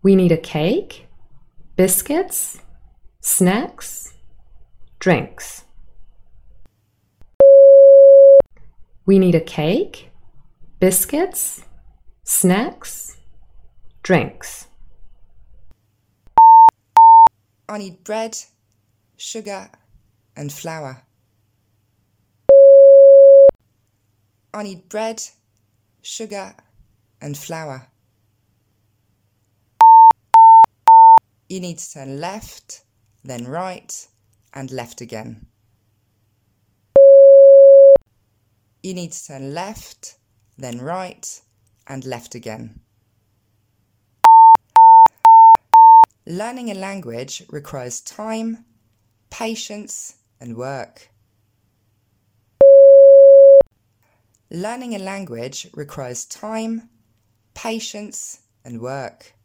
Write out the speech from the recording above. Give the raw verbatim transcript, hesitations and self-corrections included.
We need a cake, biscuits, snacks, drinks. We need a cake, biscuits, snacks, drinks. I need bread, sugar, and flour. I need bread, sugar, and flour. You need to turn left, then right, and left again. You need to turn left, then right, and left again. Learning a language requires time, patience, and work. Learning a language requires time, patience, and work.